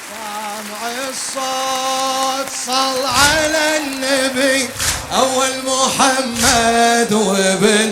سامع الصوت صل على النبي أول محمد وابن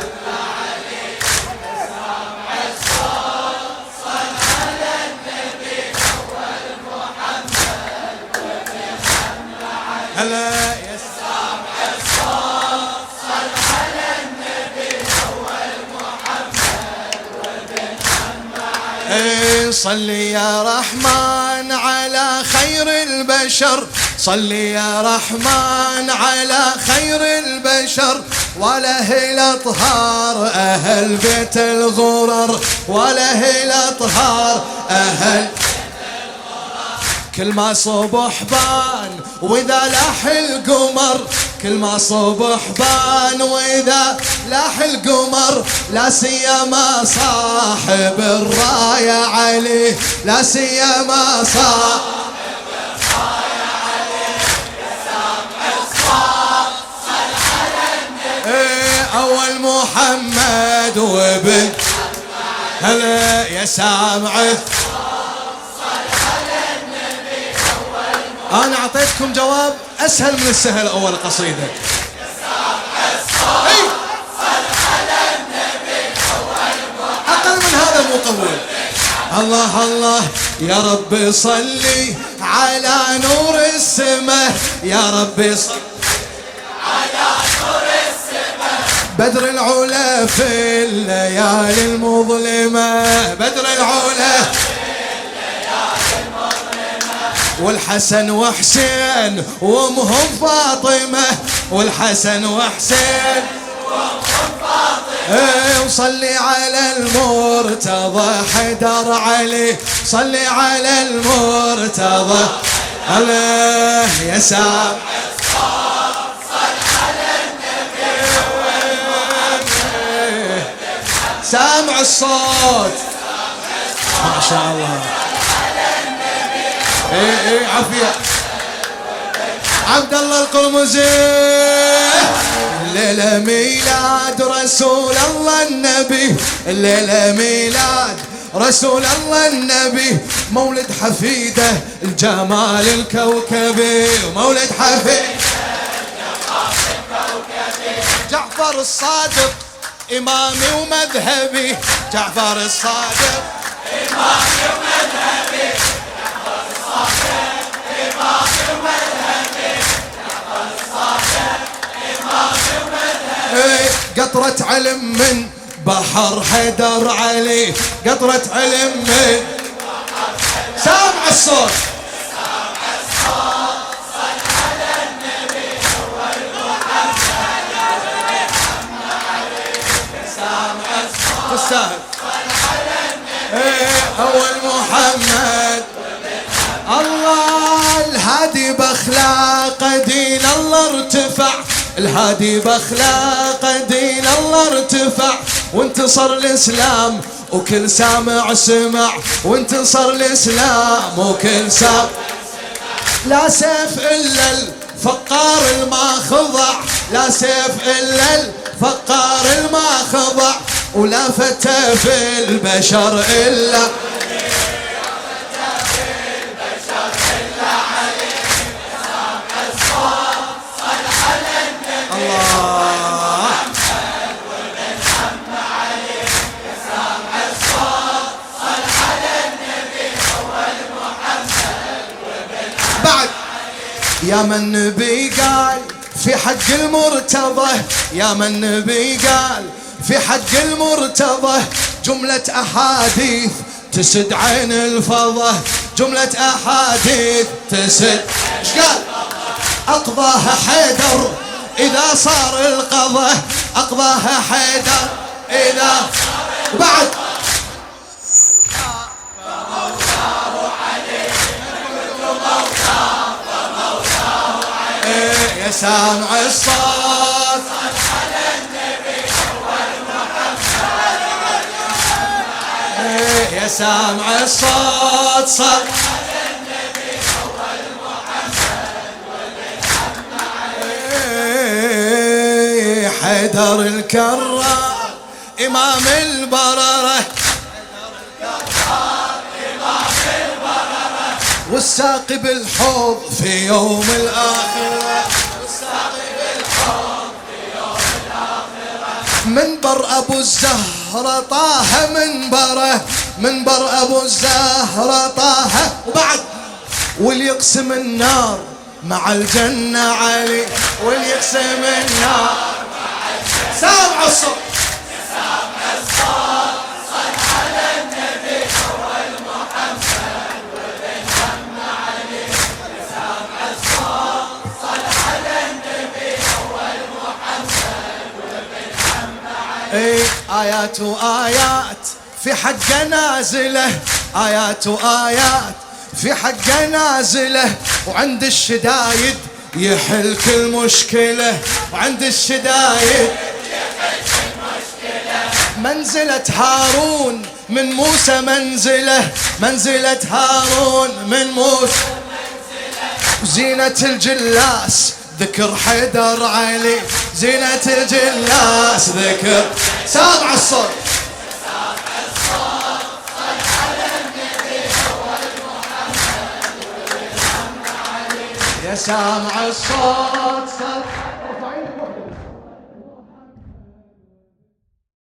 هلا يا سامع الصوت صل على النبي أول محمد وابن محمد. صلي يا رحمن على خير البشر، صلي يا رحمن على خير البشر، وله الأطهار أهل بيت الغرر، وله الأطهار أهل كل ما صبح بان وإذا لاح القمر، كل ما صبح بان وإذا لاح القمر، لا سيما صاحب الراية علي، لا سيما صاحب الراية علي. يا سامع الصوت صل على النبي أول محمد وابن هلا يا سامع. أنا أعطيتكم جواب أسهل من السهل أول قصيدة. أقل من هذا مو قبول. الله الله يا رب صلي على نور السماء، يا رب صلي على نور السماء، بدر العلا في الليالي المظلمة، بدر العلا والحسن وحسين وامهم فاطمة، والحسن وحسين وامهم فاطمة. وصلي على المرتضى حيدر علي، صلي على المرتضى الله يا سامع الصوت صل على النبي. سامع الصوت ما شاء الله. ايه عافية عبد الله القرمزي. الليلة ميلاد رسول الله النبي، الليلة ميلاد رسول الله النبي، مولد حفيده الجمال الكوكبي، مولد حفيده الجمال الكوكبي. جعفر الصادق إمامي ومذهبي، جعفر الصادق إمامي ومذهبي، قطرة علم من بحر حيدر علي، قطرة علم من بحر حيدر. سامع الصوت سامع الصوت صل على النبي أول محمد علي. سامع الصوت تستاهل صل على النبي أول محمد. الله الهادي باخلاقه دين الله ارتفع، الهادي باخلاقه دين الله ارتفع، وانتصر الاسلام وكل سامع سمع، وانتصر الاسلام وكل سامع لا سيف الا الفقار الما خضع، لا سيف الا الفقار الما خضع، ولا فتى في البشر الا يا من النبي قال في حق المرتضى، يا من النبي قال في حق المرتضى، جملة أحاديث تسد عين الفضة، جملة أحاديث تسد. ايش قال؟ أقضاها حيدر إذا صار القضاء، أقضاها حيدر إذا بعد يا سامع الصوت صل على النبي أول محمد. يا سامع الصوت صل على النبي أول محمد. حيدر الكرار إمام البررة، والساقي بالحوض في يوم الآخرة، منبر أبو الزهرة طه، منبر أبو الزهرة طه. وبعد واللي يقسم النار مع الجنة علي، واللي يقسم النار مع الجنة. سامع الصوت، سامع الصوت، صل على النبي أول محمد وبالهم علي. سامع الصوت، صل على النبي أول محمد وبالهم علي. آيات وآيات في حق نازلة، آيات وآيات في حق نازلة، وعند الشدايد يحل كل مشكلة، وعند الشدايد يحل كل مشكلة. منزلة هارون من موسى منزلة هارون من موسى زينة الجلاس ذكر حيدر علي، زينة الجلاس ذكر. سامع الصوت، يا سامع الصوت.